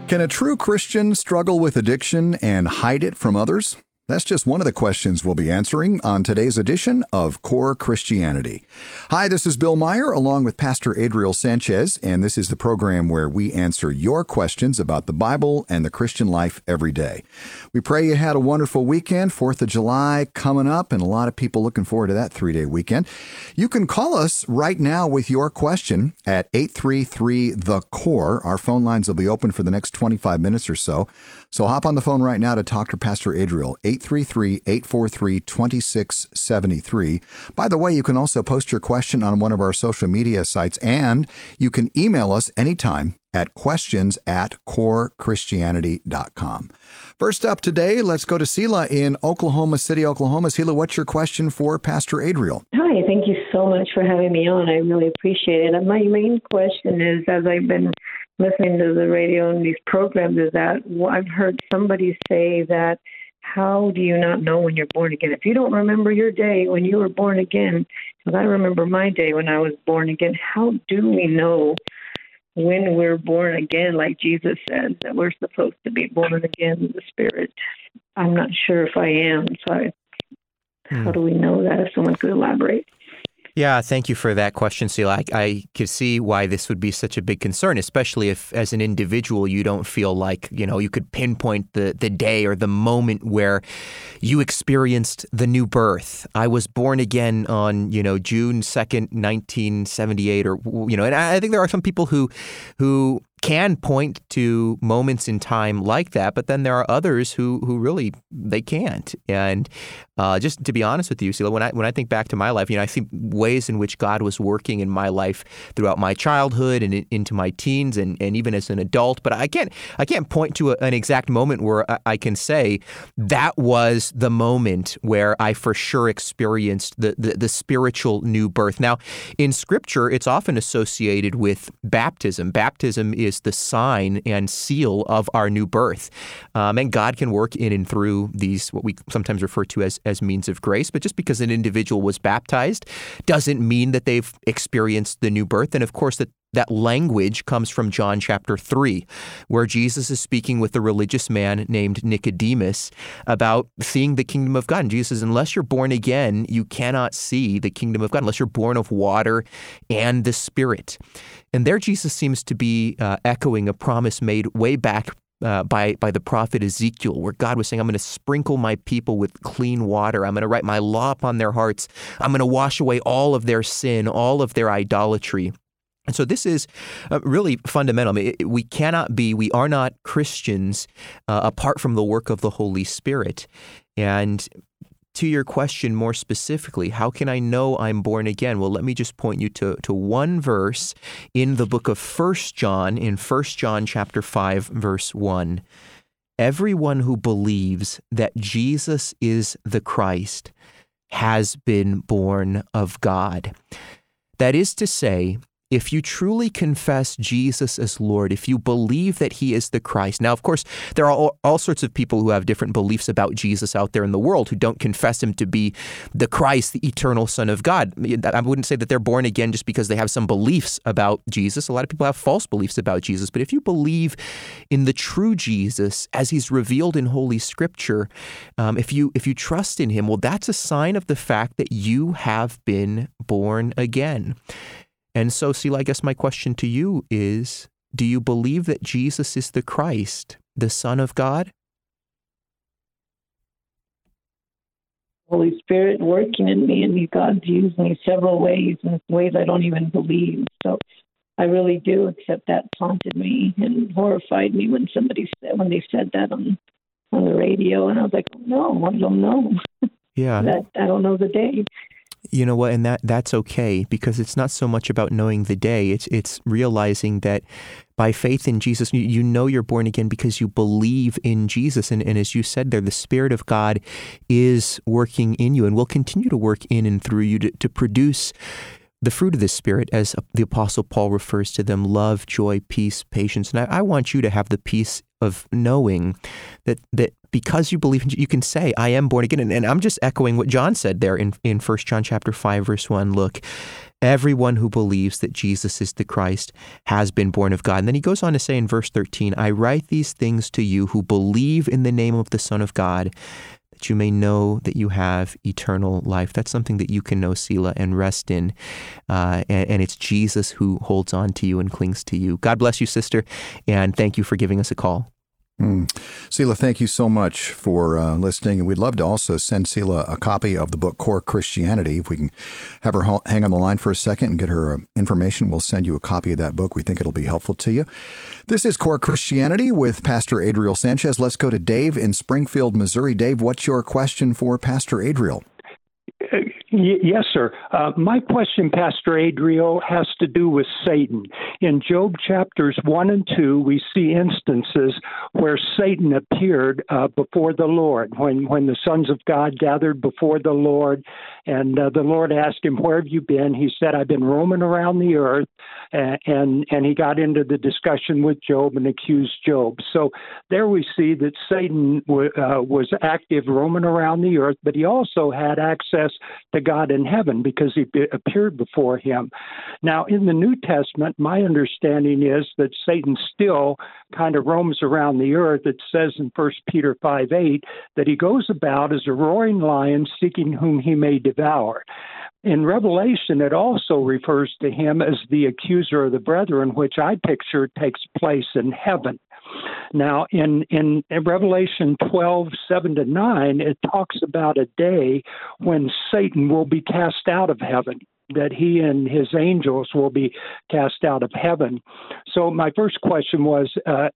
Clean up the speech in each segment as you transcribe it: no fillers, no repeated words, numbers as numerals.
Can a true Christian struggle with addiction and hide it from others? That's just one of the questions we'll be answering on today's edition of Core Christianity. Hi, this is Bill Meyer along with Pastor Adriel Sanchez, and this is the program where we answer your questions about the Bible and the Christian life every day. We pray you had a wonderful weekend, 4th of July coming up, and a lot of people looking forward to that 3-day weekend. You can call us right now with your question at 833-THE-CORE. Our phone lines will be open for the next 25 minutes or so. So hop on the phone right now to talk to Pastor Adriel, 833-843-2673. By the way, you can also post your question on one of our social media sites, and you can email us anytime at questions@corechristianity.com. First up today, let's go to Sela in Oklahoma City, Oklahoma. Sela, what's your question for Pastor Adriel? Hi, thank you so much for having me on. I really appreciate it. My main question is, as I've been listening to the radio and these programs, is that I've heard somebody say that, how do you not know when you're born again? If you don't remember your day when you were born again, because I remember my day when I was born again, how do we know when we're born again, like Jesus said, that we're supposed to be born again in the Spirit? I'm not sure if I am, so how do we know that, if someone could elaborate? Yeah, thank you for that question, Sela. I could see why this would be such a big concern, especially if, as an individual, you don't feel like, you could pinpoint the day or the moment where you experienced the new birth. I was born again on, June 2nd, 1978, and I think there are some people who can point to moments in time like that, but then there are others who really, they can't. And just to be honest with you, Sela, when I think back to my life, I see ways in which God was working in my life throughout my childhood and into my teens and even as an adult. But I can't point to an exact moment where I can say that was the moment where I for sure experienced the spiritual new birth. Now, in Scripture, it's often associated with baptism. Baptism is the sign and seal of our new birth. And God can work in and through these, what we sometimes refer to as means of grace. But just because an individual was baptized doesn't mean that they've experienced the new birth. And of course, that language comes from John chapter 3, where Jesus is speaking with a religious man named Nicodemus about seeing the kingdom of God. And Jesus says, unless you're born again, you cannot see the kingdom of God, unless you're born of water and the Spirit. And there Jesus seems to be echoing a promise made way back by the prophet Ezekiel, where God was saying, I'm going to sprinkle my people with clean water. I'm going to write my law upon their hearts. I'm going to wash away all of their sin, all of their idolatry. And so this is really fundamental. We are not Christians apart from the work of the Holy Spirit. And to your question more specifically, how can I know I'm born again? Well, let me just point you to one verse in the book of 1 John, in 1 John chapter 5, verse 1. Everyone who believes that Jesus is the Christ has been born of God. That is to say, if you truly confess Jesus as Lord, if you believe that he is the Christ. Now, of course, there are all sorts of people who have different beliefs about Jesus out there in the world who don't confess him to be the Christ, the eternal Son of God. I wouldn't say that they're born again just because they have some beliefs about Jesus. A lot of people have false beliefs about Jesus. But if you believe in the true Jesus as he's revealed in Holy Scripture, if you trust in him, well, that's a sign of the fact that you have been born again. And so, Sela, I guess my question to you is, do you believe that Jesus is the Christ, the Son of God? Holy Spirit working in me, and God's used me several ways, in ways I don't even believe. So I really do, except that taunted me and horrified me when they said that on the radio. And I was like, oh, no, I don't know. Yeah. I don't know the day. You know what, and that's okay, because it's not so much about knowing the day. It's realizing that by faith in Jesus, you know you're born again because you believe in Jesus. And as you said there, the Spirit of God is working in you and will continue to work in and through you to produce the fruit of the Spirit, as the Apostle Paul refers to them: love, joy, peace, patience. And I want you to have the peace of knowing that because you believe, you can say, I am born again. And I'm just echoing what John said there in 1 John chapter 5, verse 1. Look, Everyone who believes that Jesus is the Christ has been born of God. And then he goes on to say in verse 13, I write these things to you who believe in the name of the Son of God, that you may know that you have eternal life. That's something that you can know, Selah, and rest in. And it's Jesus who holds on to you and clings to you. God bless you, sister, and thank you for giving us a call. Selah, thank you so much for listening. And we'd love to also send Selah a copy of the book Core Christianity. If we can have her hang on the line for a second and get her information, we'll send you a copy of that book. We think it'll be helpful to you. This is Core Christianity with Pastor Adriel Sanchez. Let's go to Dave in Springfield, Missouri. Dave, what's your question for Pastor Adriel? Yes, sir. My question, Pastor Adriel, has to do with Satan. In Job chapters 1 and 2, we see instances where Satan appeared before the Lord, when the sons of God gathered before the Lord, and the Lord asked him, where have you been? He said, I've been roaming around the earth, and he got into the discussion with Job and accused Job. So there we see that Satan was active roaming around the earth, but he also had access to God in heaven because he appeared before him. Now, in the New Testament, my understanding is that Satan still kind of roams around the earth. It says in 1 Peter 5:8 that he goes about as a roaring lion seeking whom he may devour. In Revelation, it also refers to him as the accuser of the brethren, which I picture takes place in heaven. Now, in Revelation 12:7-9, it talks about a day when Satan will be cast out of heaven, that he and his angels will be cast out of heaven. So my first question was,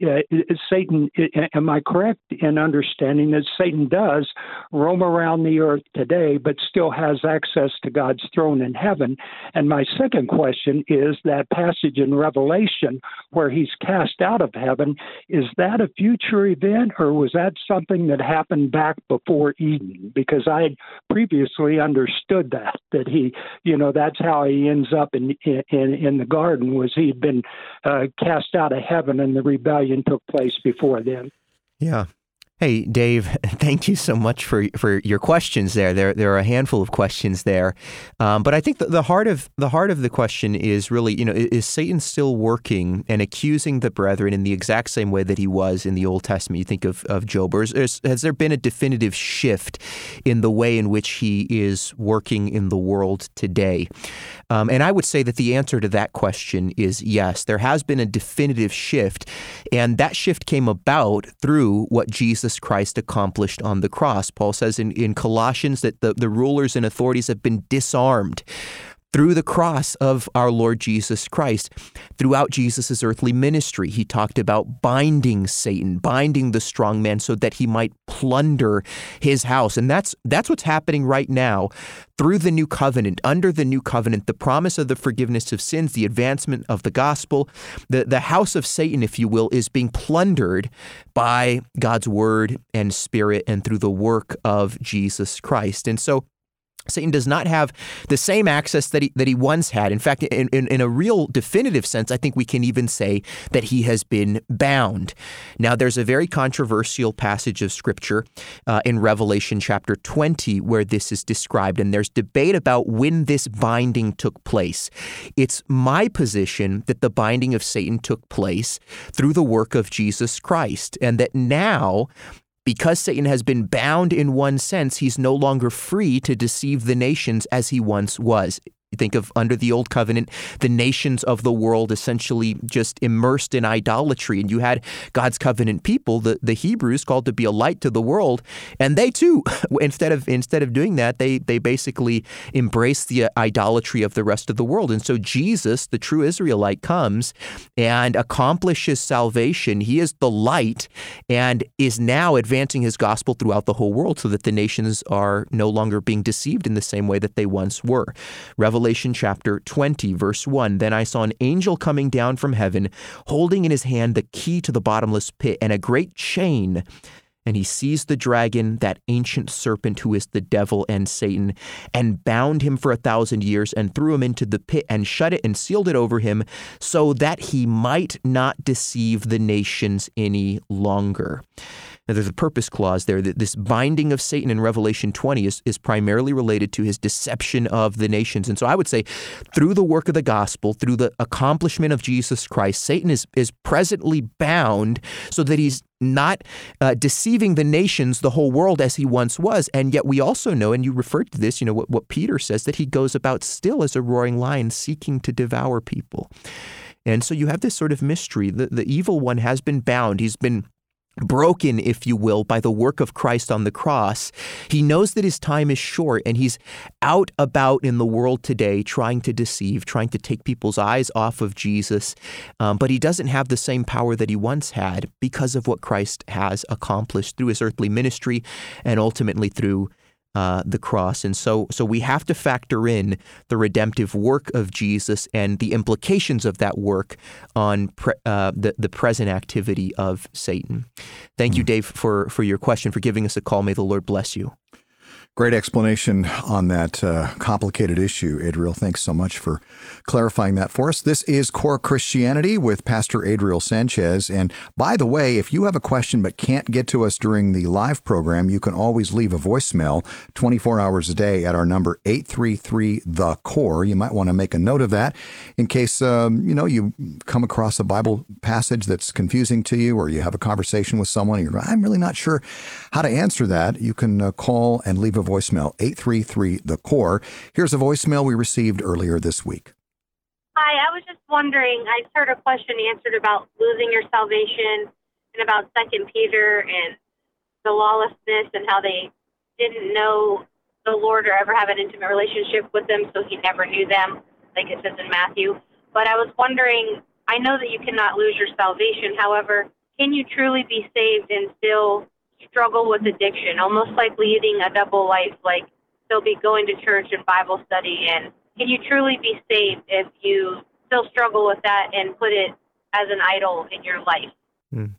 Satan, am I correct in understanding that Satan does roam around the earth today, but still has access to God's throne in heaven? And my second question is that passage in Revelation where he's cast out of heaven, is that a future event, or was that something that happened back before Eden? Because I had previously understood that he, that's how he ends up in the garden, was he'd been cast out of heaven and the rebellion took place before then. Yeah. Hey, Dave, thank you so much for your questions there. There are a handful of questions there. But I think the heart of the question is really, is Satan still working and accusing the brethren in the exact same way that he was in the Old Testament? You think of Job, or has there been a definitive shift in the way in which he is working in the world today? And I would say that the answer to that question is yes. There has been a definitive shift, and that shift came about through what Jesus Christ accomplished on the cross. Paul says in Colossians that the rulers and authorities have been disarmed through the cross of our Lord Jesus Christ. Throughout Jesus' earthly ministry, he talked about binding Satan, binding the strong man so that he might plunder his house. And that's what's happening right now through the new covenant. Under the new covenant, the promise of the forgiveness of sins, the advancement of the gospel, the house of Satan, if you will, is being plundered by God's word and spirit and through the work of Jesus Christ. And so Satan does not have the same access that he once had. In fact, in a real definitive sense, I think we can even say that he has been bound. Now, there's a very controversial passage of Scripture in Revelation chapter 20 where this is described, and there's debate about when this binding took place. It's my position that the binding of Satan took place through the work of Jesus Christ, and that now, because Satan has been bound in one sense, he's no longer free to deceive the nations as he once was. You think of under the Old Covenant, the nations of the world essentially just immersed in idolatry. And you had God's covenant people, the Hebrews, called to be a light to the world. And they too, instead of doing that, they basically embraced the idolatry of the rest of the world. And so Jesus, the true Israelite, comes and accomplishes salvation. He is the light and is now advancing his gospel throughout the whole world so that the nations are no longer being deceived in the same way that they once were. Revelation chapter 20, verse 1, Then I saw an angel coming down from heaven, holding in his hand the key to the bottomless pit and a great chain. And he seized the dragon, that ancient serpent who is the devil and Satan, and bound him for 1,000 years and threw him into the pit and shut it and sealed it over him so that he might not deceive the nations any longer. Now, there's a purpose clause there that this binding of Satan in Revelation 20 is primarily related to his deception of the nations. And so I would say through the work of the gospel, through the accomplishment of Jesus Christ, Satan is presently bound so that he's not deceiving the nations, the whole world, as he once was. And yet we also know, and you referred to this, what Peter says, that he goes about still as a roaring lion seeking to devour people. And so you have this sort of mystery. The evil one has been bound. He's been broken, if you will, by the work of Christ on the cross. He knows that his time is short, and he's out about in the world today trying to deceive, trying to take people's eyes off of Jesus. But he doesn't have the same power that he once had because of what Christ has accomplished through his earthly ministry and ultimately through the cross. And so we have to factor in the redemptive work of Jesus and the implications of that work on the present activity of Satan. Thank you, Dave, for your question, for giving us a call. May the Lord bless you. Great explanation on that complicated issue, Adriel. Thanks so much for clarifying that for us. This is Core Christianity with Pastor Adriel Sanchez. And by the way, if you have a question but can't get to us during the live program, you can always leave a voicemail 24 hours a day at our number 833-THE-CORE. You might want to make a note of that in case, you come across a Bible passage that's confusing to you, or you have a conversation with someone and you're going, I'm really not sure how to answer that. You can call and leave a voicemail, 833-THE-CORE. Here's a voicemail we received earlier this week. Hi, I was just wondering, I heard a question answered about losing your salvation and about 2 Peter and the lawlessness and how they didn't know the Lord or ever have an intimate relationship with them, so he never knew them, like it says in Matthew. But I was wondering, I know that you cannot lose your salvation. However, can you truly be saved and still struggle with addiction, almost like leading a double life, like still be going to church and Bible study? And can you truly be saved if you still struggle with that and put it as an idol in your life?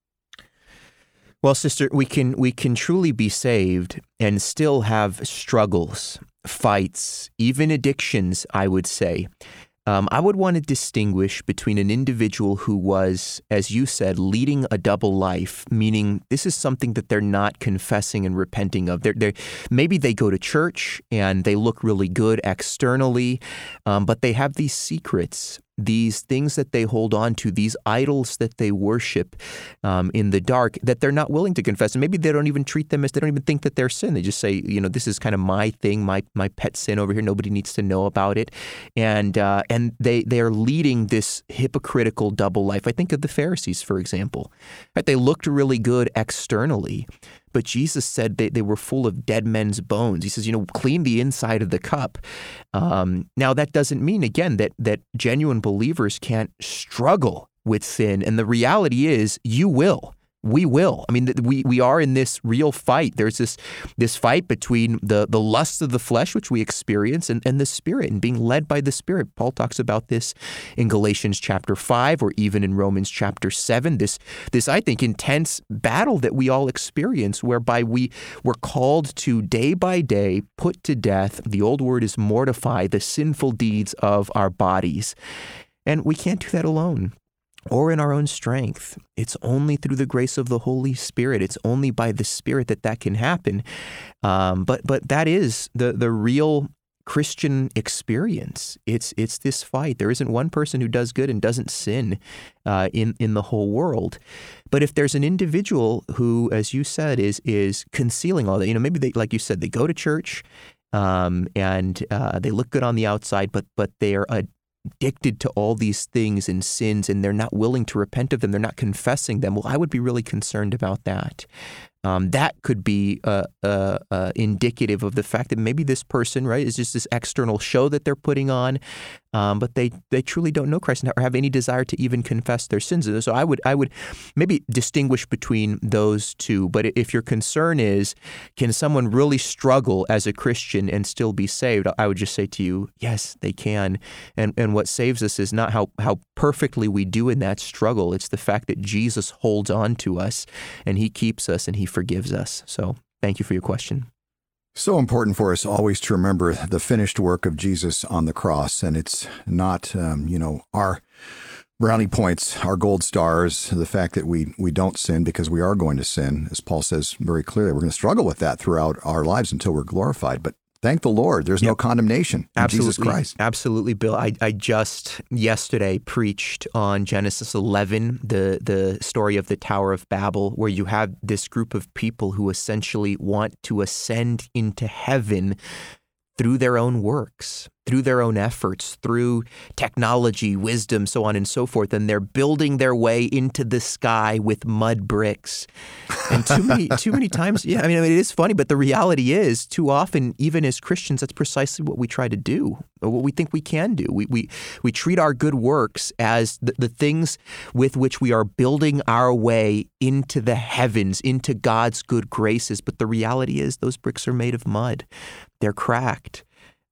Well, sister, we can truly be saved and still have struggles, fights, even addictions, I would say. I would want to distinguish between an individual who was, as you said, leading a double life, meaning this is something that they're not confessing and repenting of. Maybe they go to church and they look really good externally, but they have these secrets, these things that they hold on to, these idols that they worship in the dark that they're not willing to confess. And maybe they don't even treat them as, they don't even think that they're sin. They just say, this is kind of my thing, my pet sin over here. Nobody needs to know about it. And they are leading this hypocritical double life. I think of the Pharisees, for example. Right? They looked really good externally, but Jesus said they were full of dead men's bones. He says, clean the inside of the cup. Now, that doesn't mean, again, that genuine believers can't struggle with sin. And the reality is, you will. We will. I mean, we are in this real fight. There's this fight between the lust of the flesh, which we experience, and the Spirit, and being led by the Spirit. Paul talks about this in Galatians chapter 5, or even in Romans chapter 7. This I think, intense battle that we all experience, whereby we're called to day by day put to death. The old word is mortify the sinful deeds of our bodies, and we can't do that alone or in our own strength. It's only through the grace of the Holy Spirit. It's only by the Spirit that can happen. But that is the real Christian experience. It's this fight. There isn't one person who does good and doesn't sin in the whole world. But if there's an individual who, as you said, is concealing all that, maybe they, like you said, they go to church and they look good on the outside, but they are addicted to all these things and sins, and they're not willing to repent of them. They're not confessing them. Well, I would be really concerned about that. That could be indicative of the fact that maybe this person, right, is just this external show that they're putting on, but they truly don't know Christ or have any desire to even confess their sins. And so I would maybe distinguish between those two. But if your concern is, can someone really struggle as a Christian and still be saved? I would just say to you, yes, they can. And what saves us is not how perfectly we do in that struggle. It's the fact that Jesus holds on to us and he keeps us and he forgives us. So thank you for your question. So important for us always to remember the finished work of Jesus on the cross. And it's not, our Brownie points are gold stars. The fact that we don't sin because we are going to sin, as Paul says very clearly, we're going to struggle with that throughout our lives until we're glorified. But thank the Lord, there's no condemnation in Jesus Christ. Absolutely, Bill. I just yesterday preached on Genesis 11, the story of the Tower of Babel, where you have this group of people who essentially want to ascend into heaven through their own works, through their own efforts, through technology, wisdom, so on and so forth. And they're building their way into the sky with mud bricks. And too many times, it is funny, but the reality is too often, even as Christians, that's precisely what we try to do, or what we think we can do. We treat our good works as the things with which we are building our way into the heavens, into God's good graces. But the reality is those bricks are made of mud. They're cracked.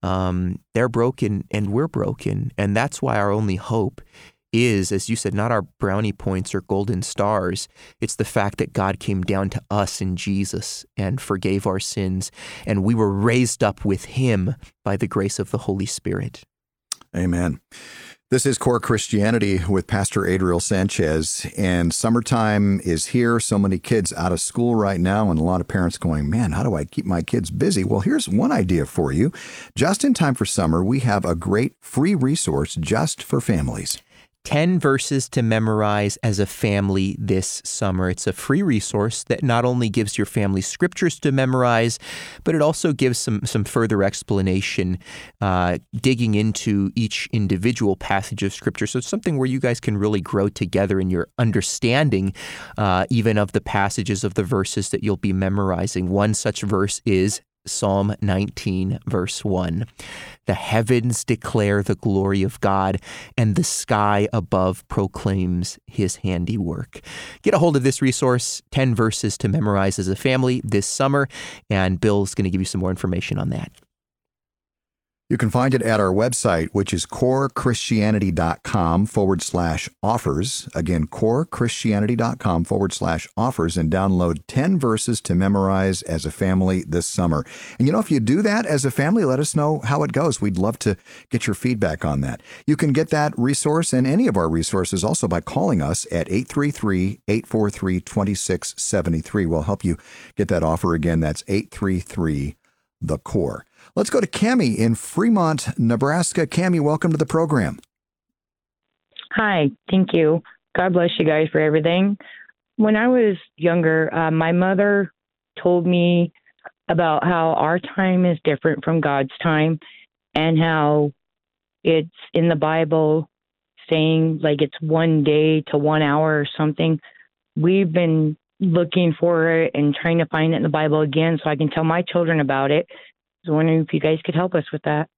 They're broken and we're broken. And that's why our only hope is, as you said, not our brownie points or golden stars. It's the fact that God came down to us in Jesus and forgave our sins. And we were raised up with him by the grace of the Holy Spirit. Amen. This is Core Christianity with Pastor Adriel Sanchez, and summertime is here. So many kids out of school right now, and a lot of parents going, man, how do I keep my kids busy? Well, here's one idea for you. Just in time for summer, we have a great free resource just for families. 10 verses to memorize as a family this summer. It's a free resource that not only gives your family scriptures to memorize, but it also gives some further explanation, digging into each individual passage of scripture. So it's something where you guys can really grow together in your understanding, even of the passages of the verses that you'll be memorizing. One such verse is Psalm 19, verse 1. The heavens declare the glory of God, and the sky above proclaims his handiwork. Get a hold of this resource, 10 verses to memorize as a family this summer, and Bill's going to give you some more information on that. You can find it at our website, which is corechristianity.com/offers. Again, corechristianity.com/offers, and download 10 verses to memorize as a family this summer. And if you do that as a family, let us know how it goes. We'd love to get your feedback on that. You can get that resource and any of our resources also by calling us at 833-843-2673. We'll help you get that offer again. That's 833-THE-CORE. Let's go to Cammie in Fremont, Nebraska. Cammie, welcome to the program. Hi, thank you. God bless you guys for everything. When I was younger, my mother told me about how our time is different from God's time, and how it's in the Bible saying like it's 1 day to 1 hour or something. We've been looking for it and trying to find it in the Bible again so I can tell my children about it. I was wondering if you guys could help us with that.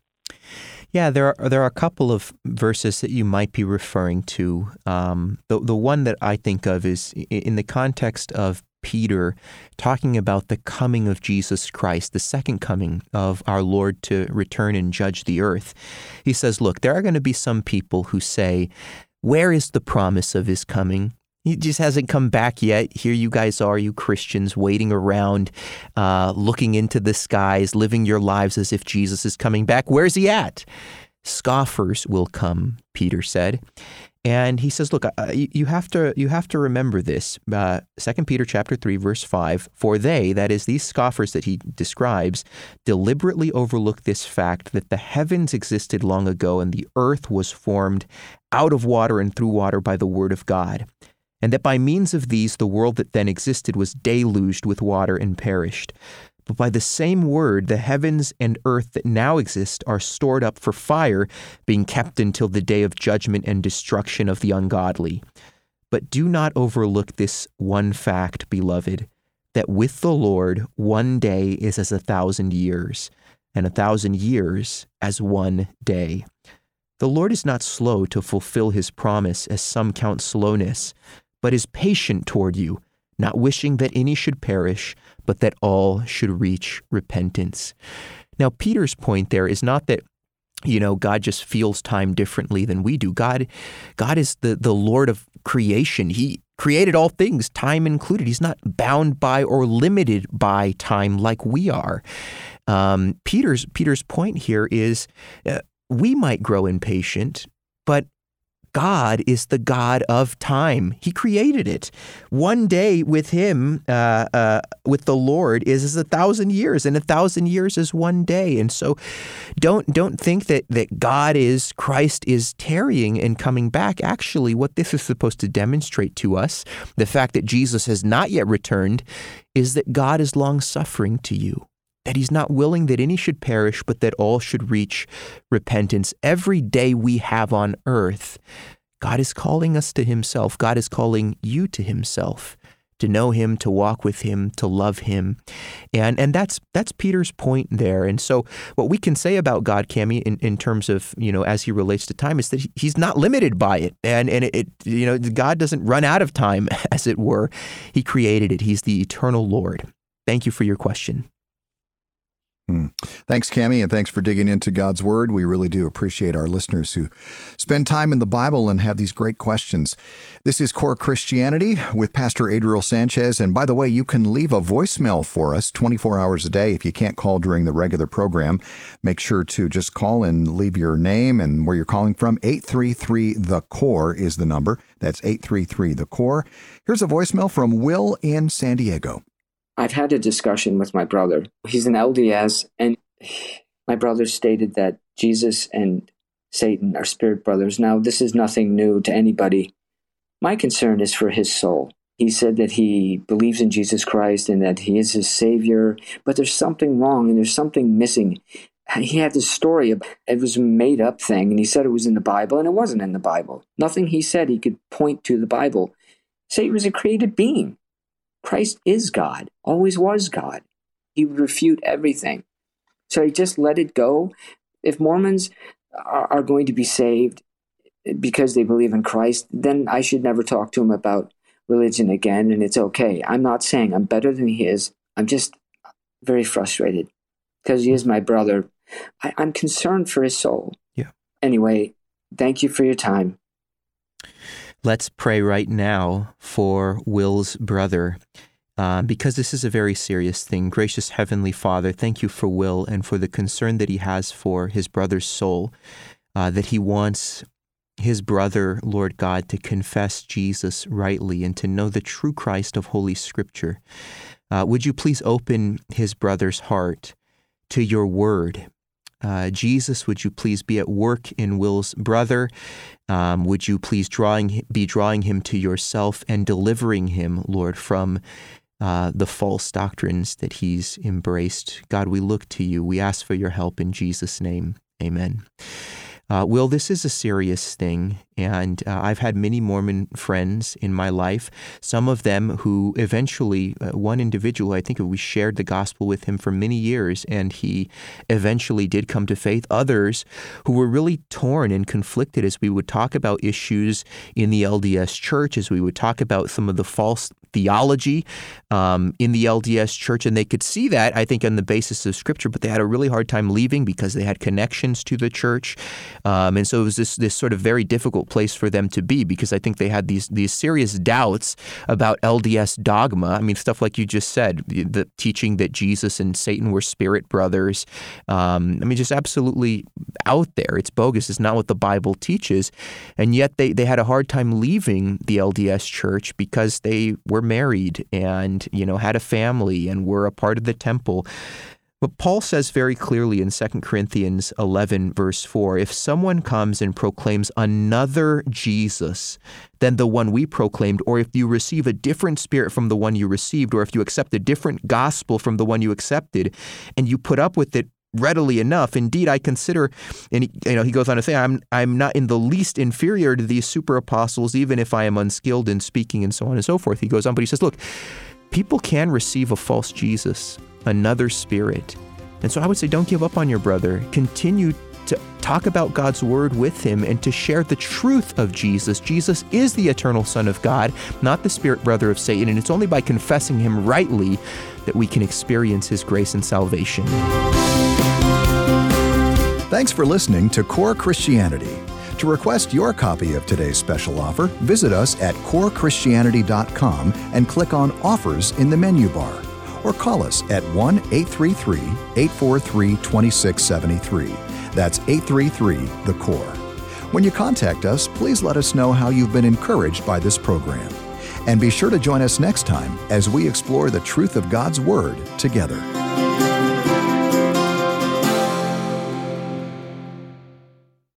Yeah, there are a couple of verses that you might be referring to. The one that I think of is in the context of Peter talking about the coming of Jesus Christ, the second coming of our Lord to return and judge the earth. He says, look, there are going to be some people who say, where is the promise of his coming? He just hasn't come back yet. Here you guys are, you Christians, waiting around, looking into the skies, living your lives as if Jesus is coming back. Where's he at? Scoffers will come, Peter said. And he says, look, you have to remember this. 2 Peter chapter 3, verse 5, for they, that is these scoffers that he describes, deliberately overlook this fact that the heavens existed long ago and the earth was formed out of water and through water by the word of God. And that by means of these, the world that then existed was deluged with water and perished. But by the same word, the heavens and earth that now exist are stored up for fire, being kept until the day of judgment and destruction of the ungodly. But do not overlook this one fact, beloved, that with the Lord 1 day is as 1,000 years, and 1,000 years as 1 day. The Lord is not slow to fulfill his promise, as some count slowness, but is patient toward you, not wishing that any should perish, but that all should reach repentance. Now, Peter's point there is not that, God just feels time differently than we do. God is the Lord of creation. He created all things, time included. He's not bound by or limited by time like we are. Peter's point here is we might grow impatient, but God is the God of time. He created it. One day with him, with the Lord, is 1,000 years, and 1,000 years is one day. And so don't think that Christ is tarrying and coming back. Actually, what this is supposed to demonstrate to us, the fact that Jesus has not yet returned, is that God is long-suffering to you, that he's not willing that any should perish, but that all should reach repentance. Every day we have on earth, God is calling us to himself. God is calling you to himself, to know him, to walk with him, to love him. And that's Peter's point there. And so what we can say about God, Cammie, in terms of, as he relates to time, is that he's not limited by it. And God doesn't run out of time, as it were. He created it. He's the eternal Lord. Thank you for your question. Thanks, Cammie, and thanks for digging into God's Word. We really do appreciate our listeners who spend time in the Bible and have these great questions. This is Core Christianity with Pastor Adriel Sanchez. And by the way, you can leave a voicemail for us 24 hours a day. If you can't call during the regular program, make sure to just call and leave your name and where you're calling from. 833-THE-CORE is the number. That's 833-THE-CORE. Here's a voicemail from Will in San Diego. I've had a discussion with my brother. He's an LDS, and my brother stated that Jesus and Satan are spirit brothers. Now, this is nothing new to anybody. My concern is for his soul. He said that he believes in Jesus Christ and that he is his Savior, but there's something wrong and there's something missing. He had this story, it was a made-up thing, and he said it was in the Bible, and it wasn't in the Bible. Nothing he said he could point to the Bible. Satan was a created being. Christ is God, always was God. He would refute everything. So he just let it go. If Mormons are going to be saved because they believe in Christ, then I should never talk to him about religion again, and it's okay. I'm not saying I'm better than he is. I'm just very frustrated because he is my brother. I'm concerned for his soul. Yeah. Anyway, thank you for your time. Let's pray right now for Will's brother, because this is a very serious thing. Gracious Heavenly Father, thank you for Will and for the concern that he has for his brother's soul, that he wants his brother, Lord God, to confess Jesus rightly and to know the true Christ of Holy Scripture. Would you please open his brother's heart to your word? Jesus, would you please be at work in Will's brother? Would you please be drawing him to yourself and delivering him, Lord, from the false doctrines that he's embraced? God, we look to you. We ask for your help in Jesus' name. Amen. Will, this is a serious thing, and I've had many Mormon friends in my life, some of them who eventually, one individual, I think we shared the gospel with him for many years, and he eventually did come to faith. Others who were really torn and conflicted as we would talk about issues in the LDS church, as we would talk about some of the false theology in the LDS church, and they could see that, I think, on the basis of Scripture, but they had a really hard time leaving because they had connections to the church, and so it was this sort of very difficult place for them to be, because I think they had these serious doubts about LDS dogma. I mean, stuff like you just said, the teaching that Jesus and Satan were spirit brothers. I mean, just absolutely out there. It's bogus. It's not what the Bible teaches, and yet they had a hard time leaving the LDS church because they were married and, had a family and were a part of the temple. But Paul says very clearly in 2 Corinthians 11, verse 4, if someone comes and proclaims another Jesus than the one we proclaimed, or if you receive a different spirit from the one you received, or if you accept a different gospel from the one you accepted, and you put up with it readily enough, indeed, I consider, and he goes on to say, I'm not in the least inferior to these super apostles, even if I am unskilled in speaking and so on and so forth. He goes on, but he says, look, people can receive a false Jesus, another spirit. And so I would say, don't give up on your brother. Continue to talk about God's word with him and to share the truth of Jesus. Jesus is the eternal Son of God, not the spirit brother of Satan. And it's only by confessing him rightly that we can experience his grace and salvation. Thanks for listening to Core Christianity. To request your copy of today's special offer, visit us at corechristianity.com and click on Offers in the menu bar. Or call us at 1-833-843-2673. That's 833-THE-CORE. When you contact us, please let us know how you've been encouraged by this program. And be sure to join us next time as we explore the truth of God's Word together.